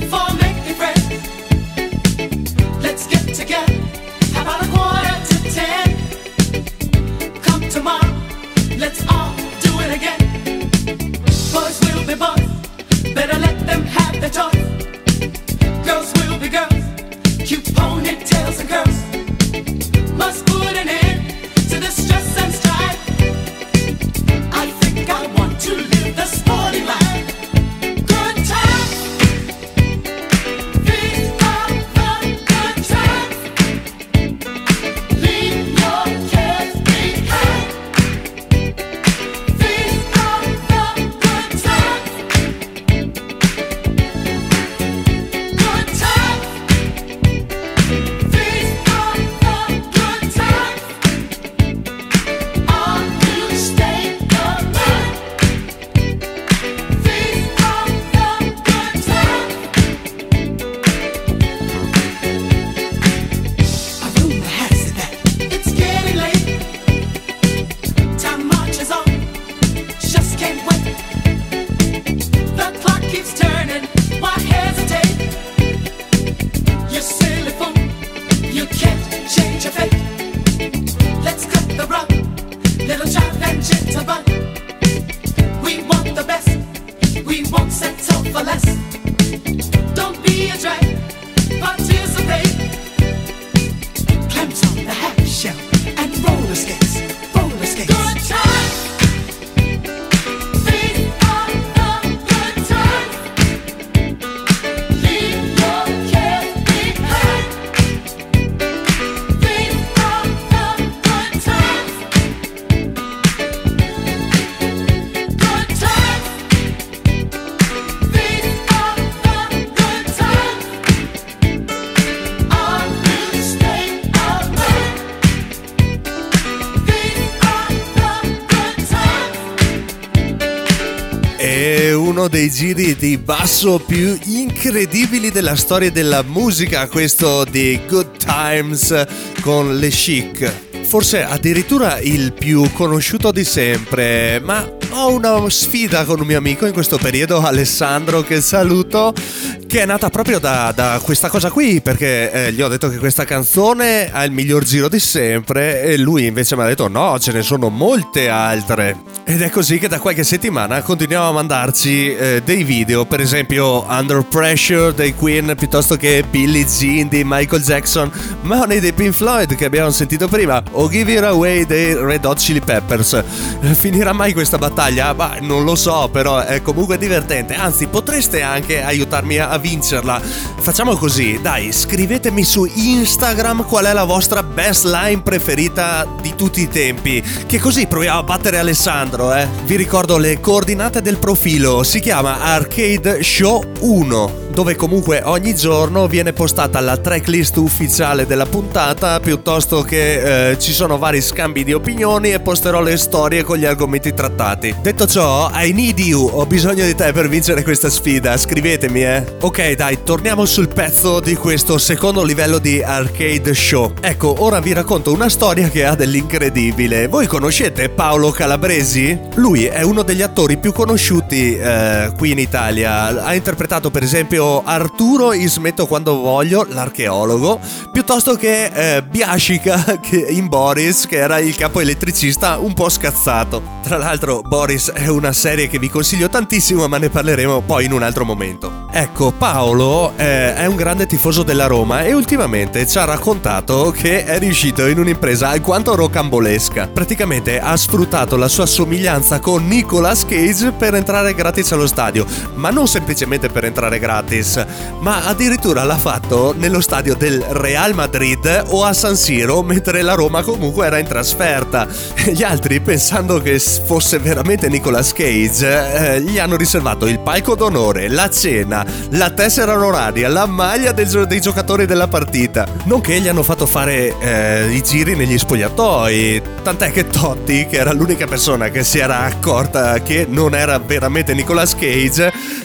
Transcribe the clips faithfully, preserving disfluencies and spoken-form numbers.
Uno dei giri di basso più incredibili della storia della musica, questo di Good Times con Le Chic. Forse addirittura il più conosciuto di sempre, ma ho una sfida con un mio amico in questo periodo, Alessandro, che saluto, che è nata proprio da, da questa cosa qui, perché eh, gli ho detto che questa canzone ha il miglior giro di sempre e lui invece mi ha detto no, ce ne sono molte altre. Ed è così che da qualche settimana continuiamo a mandarci eh, dei video, per esempio Under Pressure dei Queen, piuttosto che Billie Jean di Michael Jackson, Money dei Pink Floyd che abbiamo sentito prima, o Give It Away dei Red Hot Chili Peppers. Finirà mai questa battaglia? Bah, non lo so, però è comunque divertente, anzi potreste anche aiutarmi a vincerla. Facciamo così, dai, scrivetemi su Instagram qual è la vostra best line preferita di tutti i tempi, che così proviamo a battere Alessandro. Eh. Vi ricordo le coordinate del profilo, si chiama Arcade Show uno, dove comunque ogni giorno viene postata la tracklist ufficiale della puntata, piuttosto che eh, ci sono vari scambi di opinioni e posterò le storie con gli argomenti trattati. Detto ciò, I need you, ho bisogno di te per vincere questa sfida, scrivetemi eh. Ok dai, torniamo sul pezzo di questo secondo livello di Arcade Show. Ecco, ora vi racconto una storia che ha dell'incredibile. Voi conoscete Paolo Calabresi? Lui è uno degli attori più conosciuti eh, qui in Italia. Ha interpretato per esempio Arturo in Smetto quando voglio, l'archeologo, piuttosto che eh, Biascica che in Boris, che era il capo elettricista un po' scazzato. Tra l'altro Boris è una serie che vi consiglio tantissimo, ma ne parleremo poi in un altro momento. Ecco, Paolo eh, è un grande tifoso della Roma e ultimamente ci ha raccontato che è riuscito in un'impresa alquanto rocambolesca. Praticamente ha sfruttato la sua somiglianza con Nicolas Cage per entrare gratis allo stadio, ma non semplicemente per entrare gratis, ma addirittura l'ha fatto nello stadio del Real Madrid o a San Siro, mentre la Roma comunque era in trasferta. Gli altri, pensando che fosse veramente Nicolas Cage, eh, gli hanno riservato il palco d'onore, la cena, la tessera onoraria, la maglia del gio- dei giocatori della partita, nonché gli hanno fatto fare eh, i giri negli spogliatoi, tant'è che Totti, che era l'unica persona che si era accorta che non era veramente Nicolas Cage,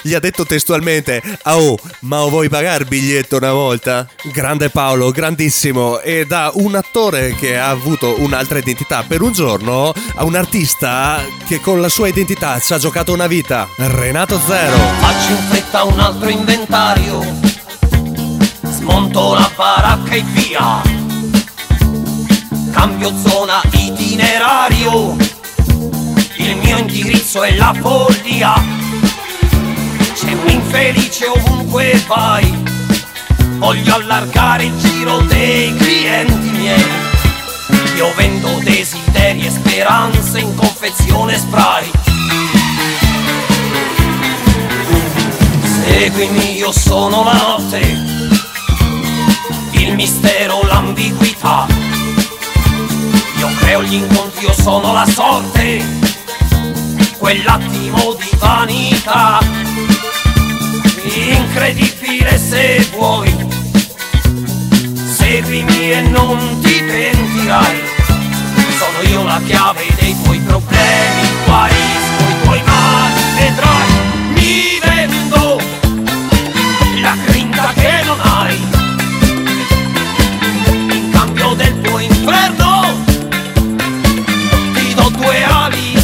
gli ha detto testualmente: "Ah, oh, ma vuoi pagare il biglietto una volta?" Grande Paolo, grandissimo. E da un attore che ha avuto un'altra identità per un giorno a un artista che con la sua identità ci ha giocato una vita, Renato Zero. Faccio in fretta un altro inventario, smonto la baracca e via, cambio zona, itinerario, il mio indirizzo è la follia. C'è un infelice ovunque vai, voglio allargare il giro dei clienti miei. Io vendo desideri e speranze in confezione spray. Seguimi, io sono la notte, il mistero, l'ambiguità. Io creo gli incontri, io sono la sorte, quell'attimo di vanità. Incredibile se vuoi, seguimi e non ti pentirai. Sono io la chiave dei tuoi problemi, guarisco i tuoi mali, vedrai. Mi vendo la grinta che non hai, in cambio del tuo inferno ti do due ali,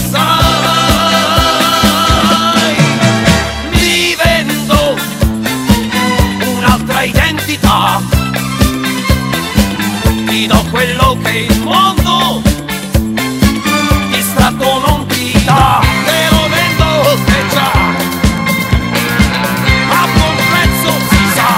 sai. Mi vendo un'altra identità, ti do quello che il mondo distratto non ti dà. Te lo vendo, te già, a buon prezzo si sa.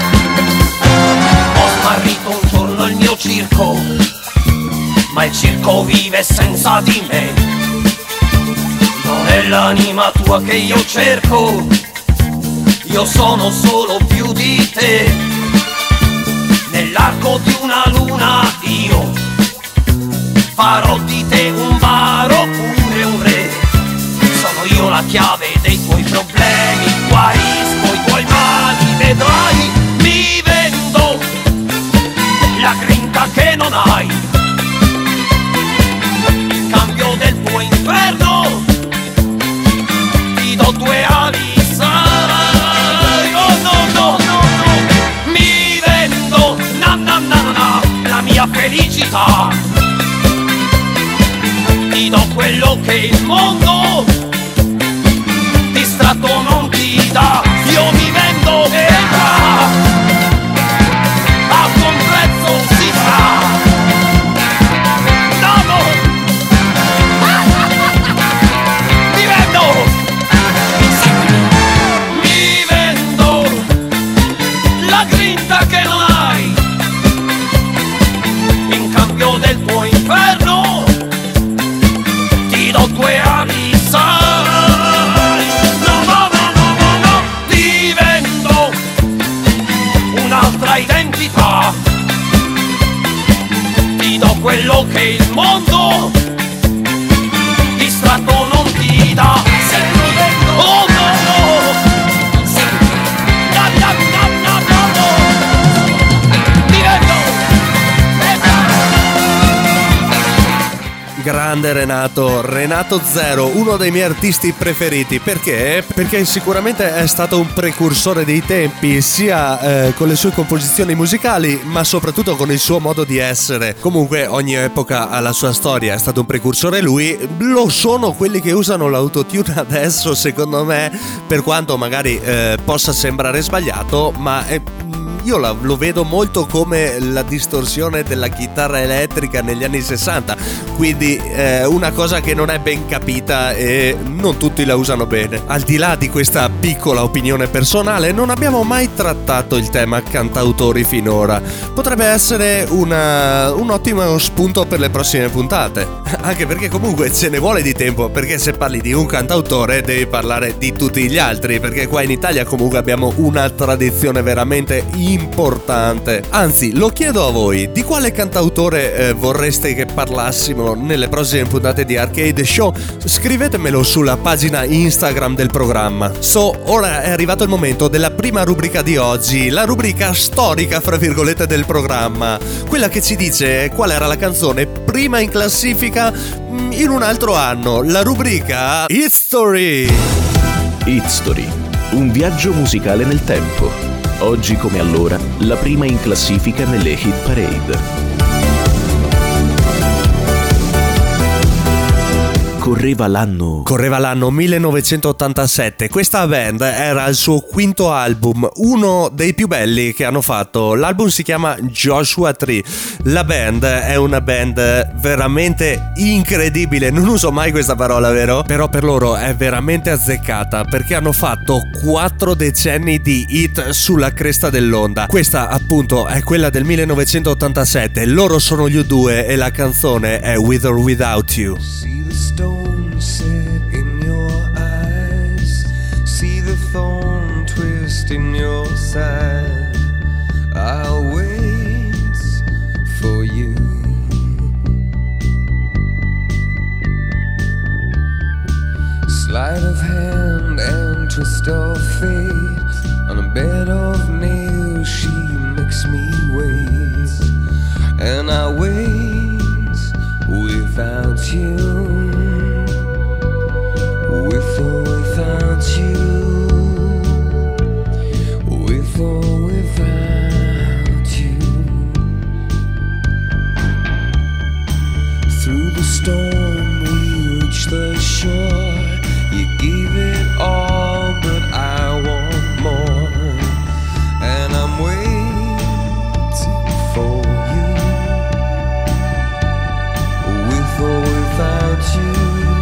Ho smarrito un giorno il mio circo, ma il circo vive senza di me. Non è l'anima tua che io cerco, io sono solo più di te. Nell'arco di una luna io farò di te un varo oppure un re. Sono io la chiave dei tuoi problemi, guarisco i tuoi mali, vedrai. Mi vendo la grinta che non hai, in cambio del tuo inferno ti do due ali, sai. Oh no no no no, mi vendo na na na na la mia felicità, ti do quello che il mondo distratto non ti dà. Io mi vendo e già, a buon prezzo si sa. No no, mi vendo, mi vendo la grinta che non hai, in cambio del tuo inferno ti do due ali, sai. No no no no no no, ti vendo un'altra identità, ti do quello che il mondo distratto non ti dà. Se lo vendo, oh no no, no no no no no no, ti vendo. Grande Renato, Renato Zero, uno dei miei artisti preferiti. Perché? Perché sicuramente è stato un precursore dei tempi, sia eh, con le sue composizioni musicali, ma soprattutto con il suo modo di essere. Comunque ogni epoca ha la sua storia, è stato un precursore lui. Lo sono quelli che usano l'autotune adesso, secondo me, per quanto magari eh, possa sembrare sbagliato, ma è... io la, lo vedo molto come la distorsione della chitarra elettrica negli anni sessanta, quindi eh, una cosa che non è ben capita e non tutti la usano bene. Al di là di questa piccola opinione personale, non abbiamo mai trattato il tema cantautori finora. Potrebbe essere una, un ottimo spunto per le prossime puntate, anche perché comunque ce ne vuole di tempo, perché se parli di un cantautore devi parlare di tutti gli altri, perché qua in Italia comunque abbiamo una tradizione veramente importante. Anzi, lo chiedo a voi, di quale cantautore eh, vorreste che parlassimo nelle prossime puntate di Arcade Show? Scrivetemelo sulla pagina Instagram del programma. So, ora è arrivato il momento della prima rubrica di oggi, la rubrica storica fra virgolette del programma, quella che ci dice qual era la canzone prima in classifica in un altro anno, la rubrica History. History, Un viaggio musicale nel tempo. Oggi come allora, la prima in classifica nelle hit parade. Correva l'anno. Correva l'anno millenovecentottantasette. Questa band era al suo quinto album, uno dei più belli che hanno fatto. L'album si chiama Joshua Tree. La band è una band veramente incredibile. Non uso mai questa parola, vero? Però per loro è veramente azzeccata, perché hanno fatto quattro decenni di hit sulla cresta dell'onda. Questa appunto è quella del millenovecentottantasette. Loro sono gli U due e la canzone è With or Without You. Stone set in your eyes, see the thorn twist in your side. I'll wait for you. Sleight of hand and twist of fate, on a bed of nails she makes me wait, and I wait without you. With or without you, with or without you. Through the storm we reach the shore. You gave it all, but I want more, and I'm waiting for you. With or without you.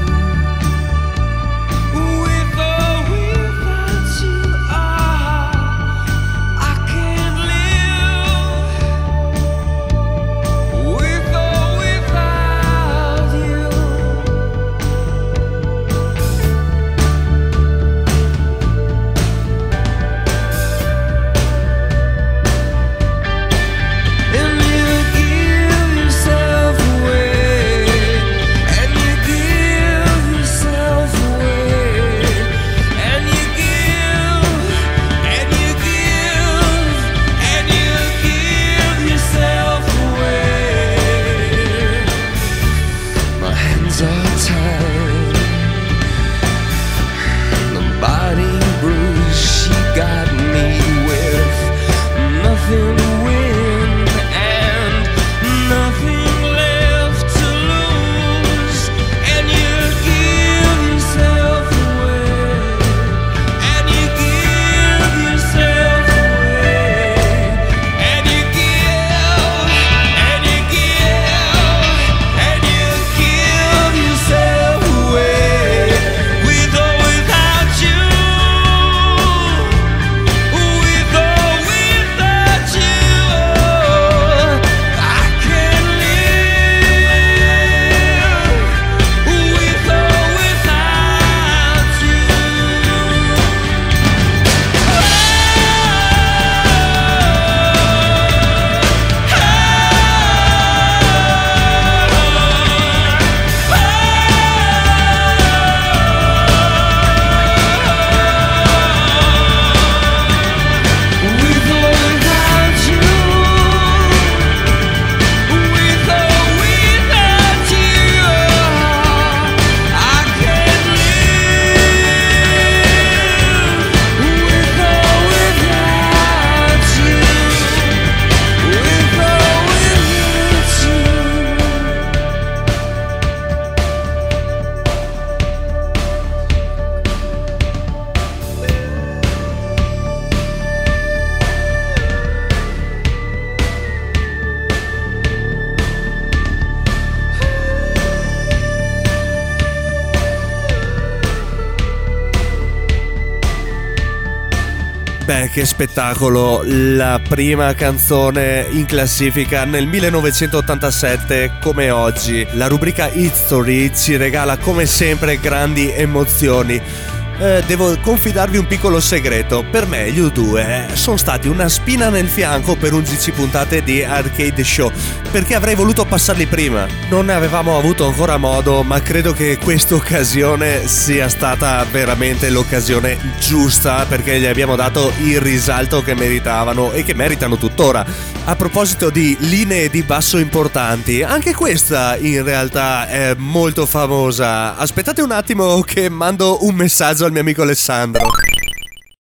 Beh, che spettacolo, la prima canzone in classifica nel millenovecentottantasette come oggi. La rubrica History ci regala come sempre grandi emozioni. Eh, devo confidarvi un piccolo segreto. Per me gli U due sono stati una spina nel fianco per undici puntate di Arcade Show, perché avrei voluto passarli prima. Non ne avevamo avuto ancora modo, ma credo che questa occasione sia stata veramente l'occasione giusta, perché gli abbiamo dato il risalto che meritavano e che meritano tuttora. A proposito di linee di basso importanti, anche questa in realtà è molto famosa. Aspettate un attimo che mando un messaggio al mio amico Alessandro.